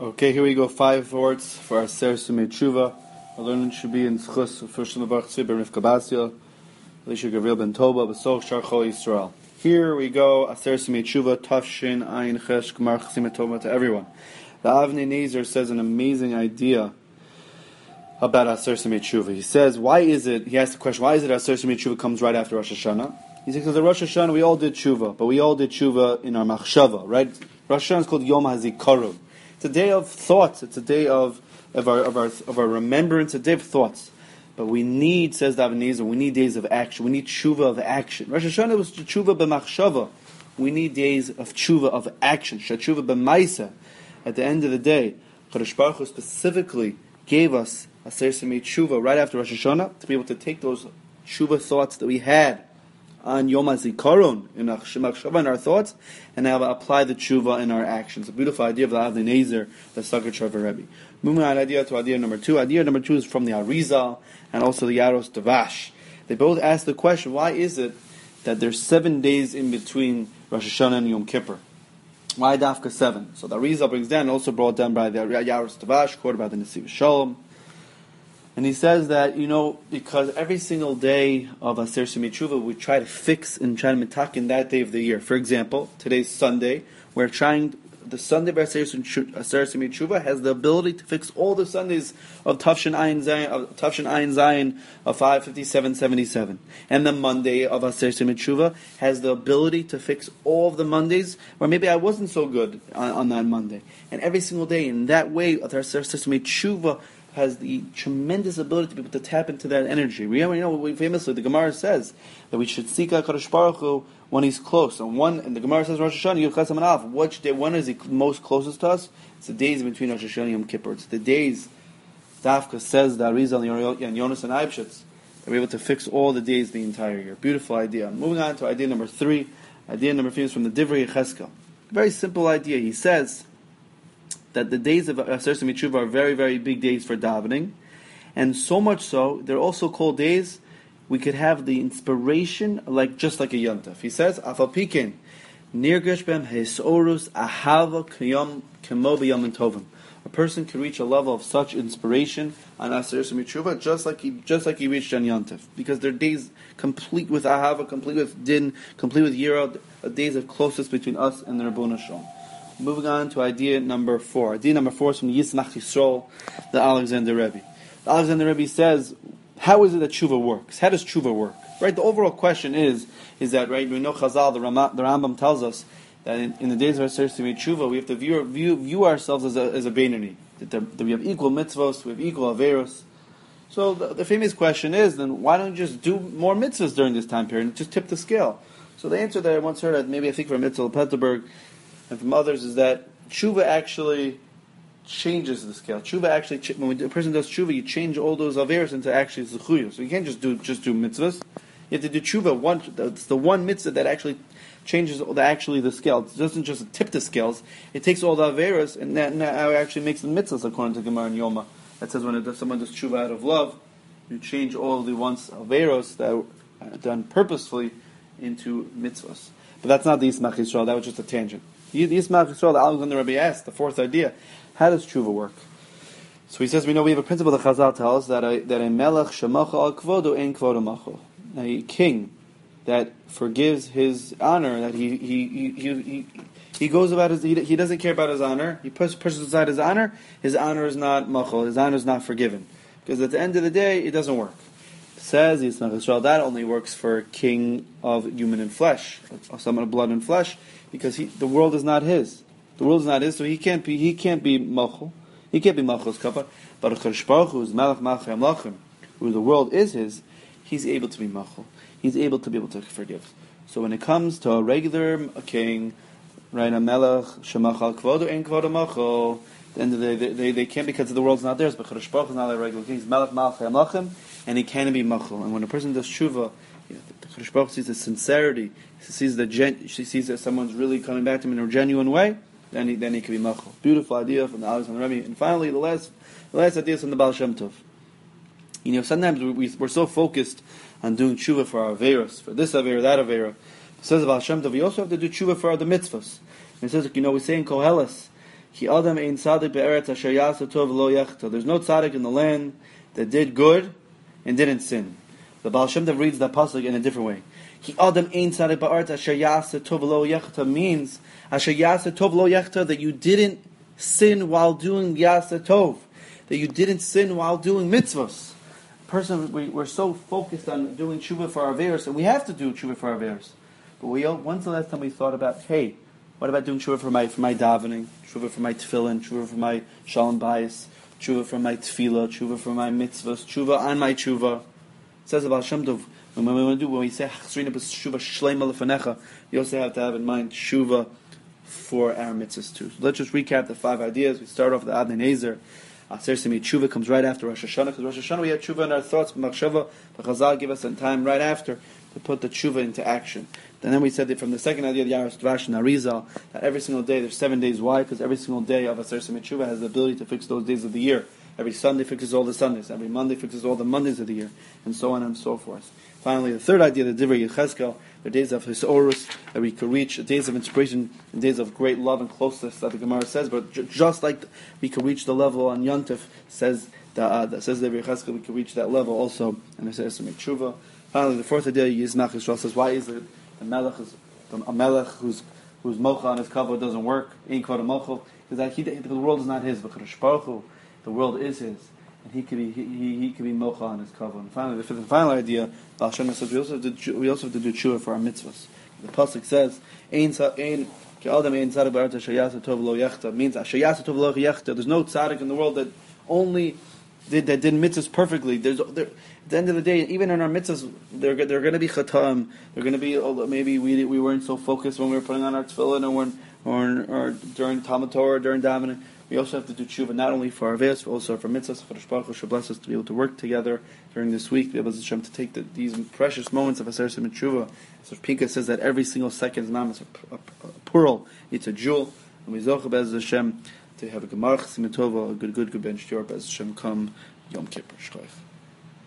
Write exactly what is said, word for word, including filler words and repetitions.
Okay, here we go. Five words for our Aser Sumei Tshuva. Our learning should be in Zchus for Shlomo Baruch Tzvi ben Rivka Basya, Elisha Gabriel ben Toba, Besoch Shar Chol Yisrael. Here we go. Aser Sumei Tshuva, Tafshin Ayin Chesh Gemar Chasim Tova to everyone. The Avnei Nezer says an amazing idea about Aser Sumei Tshuva. He says, why is it? He asks the question, why is it Aser Sumei Tshuva comes right after Rosh Hashanah? He says, because at Rosh Hashanah we all did Tshuva, but we all did Tshuva in our Machshava, right? Rosh Hashanah is called Yom HaZikaron. It's a day of thoughts. It's a day of of our of our of our remembrance. A day of thoughts. But we need, says the Avnei Nezer, we need days of action. We need tshuva of action. Rosh Hashanah was tshuva b'machshava. We need days of tshuva of action. Tshuva b'maisa. At the end of the day, Kadosh Baruch Hu specifically gave us Aser Sumei Tshuva right after Rosh Hashanah to be able to take those tshuva thoughts that we had on Yom HaZikaron, in our Machshava, in our thoughts, and now apply the tshuva in our actions. A beautiful idea of the Avnei Nezer, the Sagar of Rebbe. Moving on idea to idea number two. Idea number two is from the Arizal and also the Yaros Davash. They both ask the question, why is it that there's seven days in between Rosh Hashanah and Yom Kippur? Why Dafka seven? So the Arizal brings down, also brought down by the Yaros Davash, quoted by the Nesiv Shalom. And he says that, you know, because every single day of Aser Sumei Tshuva, we try to fix and try to mitak in that day of the year. For example, today's Sunday. We're trying, the Sunday of Aser Sumei Tshuva has the ability to fix all the Sundays of Tafshin Ayin Zayin, of Tafshin Ayin Zayin of five fifty-seven seventy-seven. And the Monday of Aser Sumei Tshuva has the ability to fix all of the Mondays where maybe I wasn't so good on, on that Monday. And every single day, in that way, Aser Sumei Tshuva has the tremendous ability to be able to tap into that energy. We already know, we famously, the Gemara says that we should seek out Kadosh Baruch Hu when He's close. And one, and the Gemara says Rosh Hashanah, Yud Chesam and Av. Which day? When is He most closest to us? It's the days between Rosh Hashanah and Yom Kippur. It's the days. Dafka says the Arizal and Yonas and Eibshitz that we're able to fix all the days the entire year. Beautiful idea. Moving on to idea number three. Idea number three is from the Divrei Yechezkel. Very simple idea. He says that the days of Aser Sumei Tshuva are very, very big days for davening, and so much so, they're also called days we could have the inspiration, like just like a Yontif. He says, "Afal Pikin, Nirgesh bem Hesorus Ahava Kiyom Kemo B'Yom Tovim." A person can reach a level of such inspiration on Aser Sumei Tshuva, just like he, just like he reached on Yontif, because they're days complete with Ahava, complete with Din, complete with Yira, days of closest between us and the Rabboni Shalom. Moving on to idea number four. Idea number four is from Yismach Yisrael, the Alexander Rebbe. The Alexander Rebbe says, how is it that tshuva works? How does tshuva work? Right. The overall question is, is that right? We know Chazal, the, Rama, the Rambam tells us that in, in the days of Aser Sumei Tshuva, we have to view view, view ourselves as a as a Beinoni, that, that we have equal mitzvos, we have equal averos. So the, the famous question is, then why don't you just do more mitzvahs during this time period and just tip the scale? So the answer that I once heard, maybe I think from Mitzvah Peterburg and from others, is that tshuva actually changes the scale. Tshuva actually, when a person does tshuva, you change all those averos into actually zechuyos. So you can't just do just do mitzvahs. You have to do tshuva. One, it's the one mitzvah that actually changes the, actually the scale. It doesn't just tip the scales. It takes all the averos and that now actually makes the mitzvahs, according to Gemara and Yoma. That says when it does, someone does tshuva out of love, you change all the once averos that are done purposefully into mitzvahs. But that's not the Yismach Yisrael. That was just a tangent. The Yismach Yisrael, the Alexander Rebbe asked, the fourth idea, how does tshuva work? So he says, we know we have a principle that Chazal tells that a, that a melech shemacha al kvodo ein kvodo macho. A king that forgives his honor, that he he he he, he, he goes about his, he, he doesn't care about his honor, he pushes, pushes aside his honor, his honor is not machol, his honor is not forgiven. Because at the end of the day, it doesn't work. Says Yismach Yisrael, that only works for a king of human and flesh, someone of blood and flesh, because he, the world is not his. The world is not his, so he can't be he can't be machol. He can't be machol's kappa. But Kadosh Baruch Hu is melech malchei hamlachim, who the world is his, he's able to be machol. He's able to be able to forgive. So when it comes to a regular king, right, a melech shemachal kvodo ein kvodo machol, at the end of the day, they, they, they can't, because the world's not theirs, but Kadosh Baruch Hu is not a regular king. He's melech malchei hamlachim, and he can be machol. And when a person does tshuva, you know, the Kadosh Baruch Hu sees the sincerity, he sees the gen, she sees that someone's really coming back to him in a genuine way, then he then he can be machol. Beautiful idea from the Alexander Rebbe. And finally, the last the last idea is from the Baal Shem Tov. You know, sometimes we, we we're so focused on doing tshuva for our averos, for this avera, that avera. It says about Baal Shem Tov, we also have to do tshuva for the mitzvahs. And it says, you know, we say in Koheles Ki adam ein tzaddik be'eretz asher ya'aseh tov lo yechta. There's no tzaddik in the land that did good and didn't sin. The Baal Shem Tov reads that pasuk in a different way. Ki adam ein tzaddik be'eretz asher ya'aseh tov lo yechta means asher ya'aseh tov lo yechta, that you didn't sin while doing ya'aseh tov, that you didn't sin while doing mitzvahs. Person, we, we're so focused on doing tshuva for our averos, and we have to do tshuva for our averos. But we, when's the last time we thought about, hey, what about doing tshuva for my for my davening, tshuva for my tefillin, tshuva for my shalom bayis, tshuva for my tefillah, tshuva for my mitzvahs, tshuva on my tshuva? It says about Shem Tov, when we want to do, when we say tshuva shleima lefanecha, you also have to have in mind tshuva for our mitzvahs too. So let's just recap the five ideas. We start off with the Adnei Nezer. Aser Simei Tshuva comes right after Rosh Hashanah, because Rosh Hashanah we have tshuva in our thoughts, but Machshava, but Chazal give us some time right after to put the tshuva into action. And then we said that from the second idea of the Yaros Dvash and Arizal, that every single day, there's seven days. Why? Because every single day of Aser Simei Tshuva has the ability to fix those days of the year. Every Sunday fixes all the Sundays. Every Monday fixes all the Mondays of the year. And so on and so forth. Finally, the third idea, the Divrei Yechezkel, the days of Hisorus, that we could reach, the days of inspiration, the days of great love and closeness that the Gemara says, but ju- just like we could reach the level on Yontif, says the, uh, that says the Divrei Yechezkel, we could reach that level also, and it says to make tshuva. Finally, the fourth idea, Yizmach Yisrael says, why is it the Melech is a Melech whose whose mocha on his kavod doesn't work? Ain't called a mocha, because the world is not his. The world is his, and he could be he he, he could be mocha on his kavod. And finally, the fifth and final idea, Baal Shem says we also have to we also have to do tshuva for our mitzvahs. The pasuk says, "Ein ein ki adam ein tzaddik ba'aretz asher ya'aseh tov lo yechta," means asher ya'aseh tov lo yechta. There's no tzaddik in the world that only did that did mitzvahs perfectly. There's there, at the end of the day, even in our mitzvahs, they're they're going to be chatam. They're going to be maybe we we weren't so focused when we were putting on our tefillin, or when or, or during Talmud Torah, during davening. We also have to do tshuva not only for our averos, but also for mitzvahs. For the Baruch Hu should bless us to be able to work together during this week, to be able to, to take the, these precious moments of Aser Simei Tshuva. So Pinka says that every single second is mamas a, a, a pearl, it's a jewel, and we zoch Be'ez Hashem to have a gemar chesed tova, a good good good bench to Be'ez Hashem come Yom Kippur. Shkoyach.